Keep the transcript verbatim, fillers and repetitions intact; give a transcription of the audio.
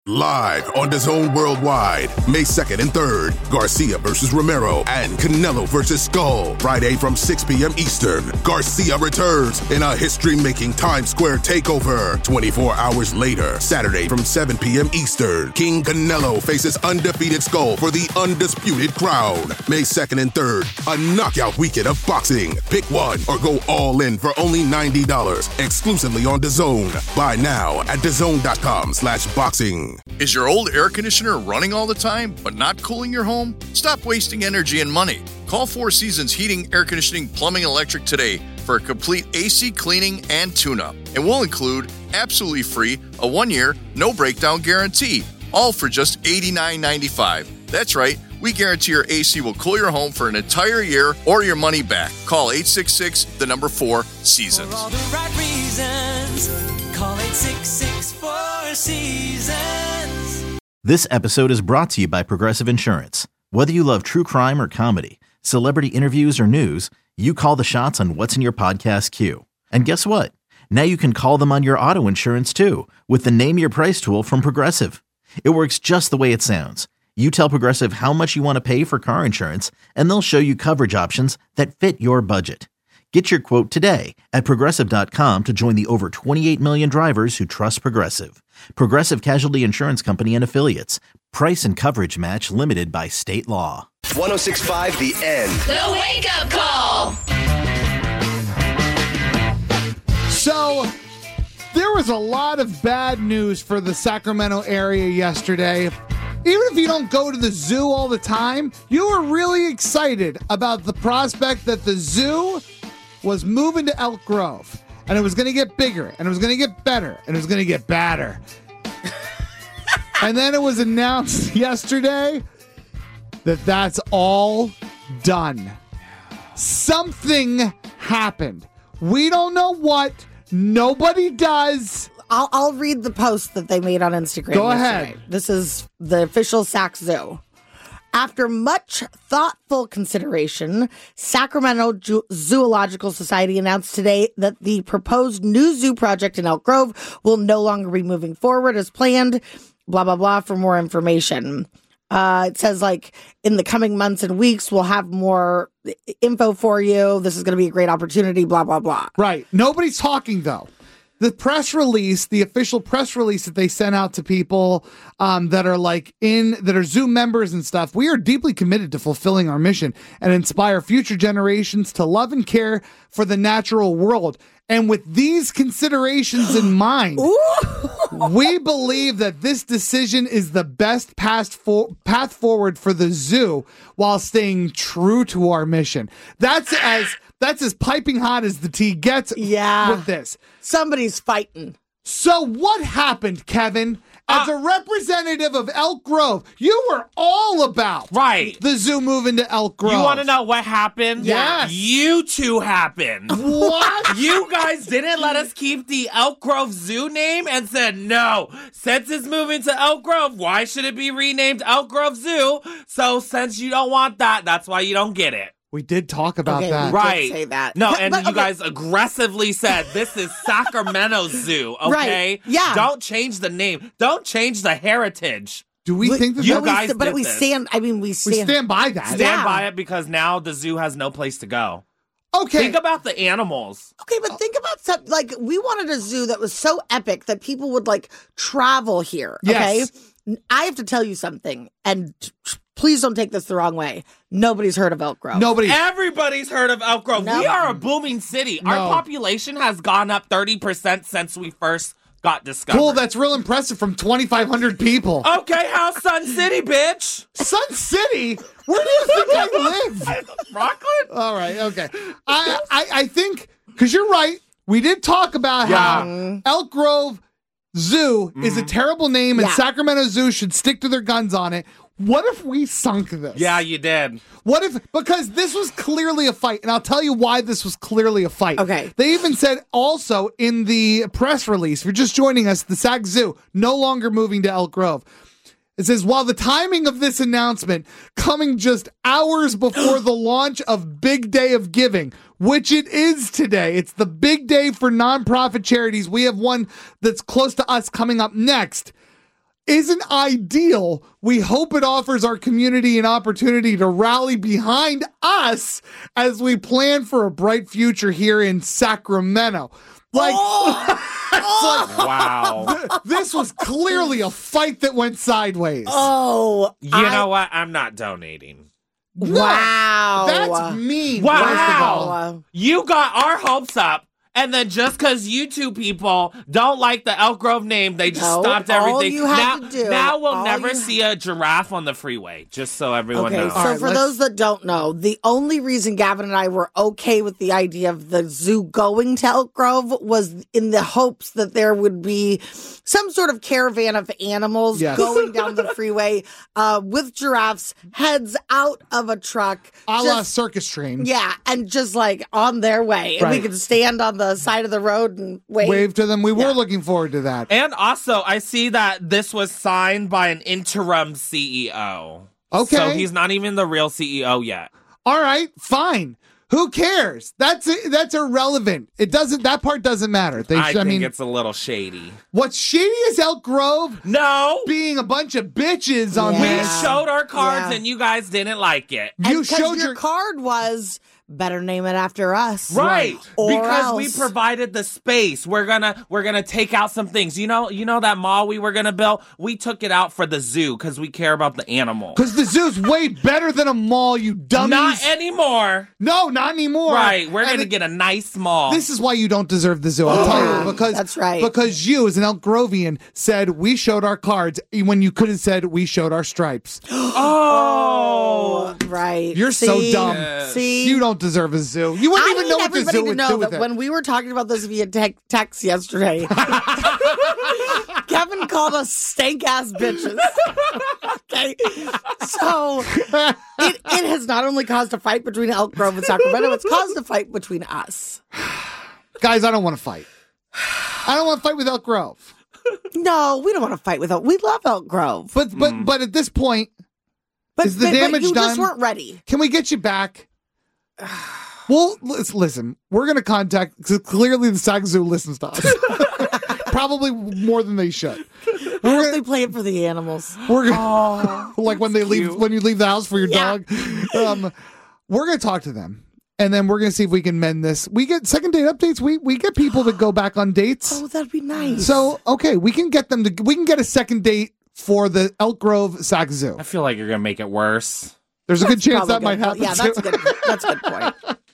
Live on DAZN Worldwide, May second and third, Garcia versus Romero and Canelo versus Skull. Friday from six p.m. Eastern, Garcia returns in a history-making Times Square takeover. twenty-four hours later, Saturday from seven p.m. Eastern, King Canelo faces undefeated Skull for the undisputed crown. May second and third, a knockout weekend of boxing. Pick one or go all in for only ninety dollars, exclusively on DAZN. Buy now at DAZN.com slash boxing. Is your old air conditioner running all the time, but not cooling your home? Stop wasting energy and money. Call Four Seasons Heating, Air Conditioning, Plumbing, and Electric today for a complete A C cleaning and tune-up. And we'll include, absolutely free, a one-year, no-breakdown guarantee, all for just eighty-nine ninety-five. That's right, we guarantee your A C will cool your home for an entire year or your money back. Call eight six six, the number four, Seasons. For all the right reasons, call eight six six, four Seasons. This episode is brought to you by Progressive Insurance. Whether you love true crime or comedy, celebrity interviews or news, you call the shots on what's in your podcast queue. And guess what? Now you can call them on your auto insurance too with the Name Your Price tool from Progressive. It works just the way it sounds. You tell Progressive how much you want to pay for car insurance, and they'll show you coverage options that fit your budget. Get your quote today at Progressive dot com to join the over twenty-eight million drivers who trust Progressive. Progressive Casualty Insurance Company and Affiliates. Price and coverage match limited by state law. one oh six point five The End. The Wake Up Call. So, there was a lot of bad news for the Sacramento area yesterday. Even if you don't go to the zoo all the time, you were really excited about the prospect that the zoo was moving to Elk Grove. And it was going to get bigger, and it was going to get better, and it was going to get badder. And then it was announced yesterday that that's all done. Something happened. We don't know what. Nobody does. I'll, I'll read the post that they made on Instagram. Go yesterday. ahead. This is the official Sac Zoo. After much thoughtful consideration, Sacramento Ju- Zoological Society announced today that the proposed new zoo project in Elk Grove will no longer be moving forward as planned. Blah, blah, blah. For more information. Uh, it says, like, in the coming months and weeks, we'll have more info for you. This is going to be a great opportunity, blah, blah, blah. Right. Nobody's talking, though. The press release, the official press release that they sent out to people um, that are like in, that are Zoo members and stuff, we are deeply committed to fulfilling our mission and inspire future generations to love and care for the natural world. And with these considerations in mind, we believe that this decision is the best path, for, path forward for the zoo while staying true to our mission. That's as that's as piping hot as the tea gets yeah. with this. Somebody's fighting. So what happened, Kevin? As uh, a representative of Elk Grove, you were all about right. the zoo moving to Elk Grove. You want to know what happened? Yes. You two happened. What? You guys didn't let us keep the Elk Grove Zoo name and said, no, since it's moving to Elk Grove, why should it be renamed Elk Grove Zoo? So since you don't want that, that's why you don't get it. We did talk about okay, that. We right. did say that. No, but, and but, you okay. guys aggressively said, this is Sacramento Zoo, okay? Right. Yeah. Don't change the name. Don't change the heritage. Do we, we think that you that guys we, But did we this. stand, I mean, we stand. We stand by that. Stand yeah. by it because now the zoo has no place to go. Okay. Think about the animals. Okay, but think about something, like, we wanted a zoo that was so epic that people would, like, travel here, okay? Yes. I have to tell you something, and please don't take this the wrong way. Nobody's heard of Elk Grove. Nobody. Everybody's heard of Elk Grove. No. We are a booming city. No. Our population has gone up thirty percent since we first got discovered. Cool, that's real impressive from twenty-five hundred people. Okay, how's Sun City, bitch? Sun City? Where do you think I live? Rockland? All right, okay. I, I, I think, because you're right, we did talk about Yeah. how Elk Grove Zoo mm-hmm. is a terrible name and yeah. Sacramento Zoo should stick to their guns on it. What if we sunk this? Yeah, you did. What if, because this was clearly a fight, and I'll tell you why this was clearly a fight. Okay. They even said also in the press release, if you're just joining us, the Sac Zoo no longer moving to Elk Grove. It says, while the timing of this announcement coming just hours before the launch of Big Day of Giving, which it is today, it's the big day for nonprofit charities. We have one that's close to us coming up next. isn't ideal. We hope it offers our community an opportunity to rally behind us as we plan for a bright future here in Sacramento. Like, it's like, Wow. th- this was clearly a fight that went sideways. Oh, You I- know what? I'm not donating. Wow. That's mean. Wow. First of all. Wow. You got our hopes up. And then just because you two people don't like the Elk Grove name, they just No, stopped all everything. you had now, to do- now we'll all never you see a giraffe on the freeway, just so everyone Okay, knows. so All right, for let's- those that don't know, the only reason Gavin and I were okay with the idea of the zoo going to Elk Grove was in the hopes that there would be some sort of caravan of animals Yes. going down the freeway uh, with giraffes, heads out of a truck. A la just- circus train. yeah, and just like on their way. And Right. we could stand on the side of the road and wave. Wave to them. We Yeah. were looking forward to that. And also, I see that this was signed by an interim C E O. Okay. So he's not even the real C E O yet. All right, fine. Who cares? That's that's irrelevant. It doesn't. That part doesn't matter. They, I, I think mean, it's a little shady. what's shady is Elk Grove No! being a bunch of bitches on Yeah. We this. showed our cards Yeah. and you guys didn't like it. And You 'cause showed your your card was better name it after us. Right. Or Because we else. provided the space. We're gonna we're gonna take out some things. You know, you know that mall we were gonna build? We took it out for the zoo because we care about the animal. Because the zoo's way better than a mall, you dummies. Not anymore. no, not anymore. Right. We're And gonna it- get a nice mall. This is why you don't deserve the zoo. I'll tell you because That's right. Because you, as an Elk Grovian, said we showed our cards when you could have said we showed our stripes. oh. Right. You're so See? dumb. See? You don't deserve a zoo. You wouldn't I even need know what the everybody zoo to would know do with that it. when we were talking about this via te- text yesterday, Kevin called us stank ass bitches. Okay, so it, it has not only caused a fight between Elk Grove and Sacramento, it's caused a fight between us. Guys, I don't want to fight. I don't want to fight with Elk Grove. No, we don't want to fight with Elk. We love Elk Grove, But but but at this point, but, is the but- but damage you just done? weren't ready. can we get you back? Well, lis- listen, we're going to contact, because clearly the Sac Zoo listens to us. Probably more than they should. I hope We're, they play it for the animals. we're gonna, like when they leave, when you leave the house for your Yeah. dog. Um, we're going to talk to them. And then we're going to see if we can mend this. We get second date updates. We we get people to go back on dates. Oh, that'd be nice. So, okay, we can get them to, we can get a second date for the Elk Grove Sac Zoo. I feel like you're gonna make it worse. There's a good chance Probably that might good. happen. Yeah, too. that's a good. That's a good point.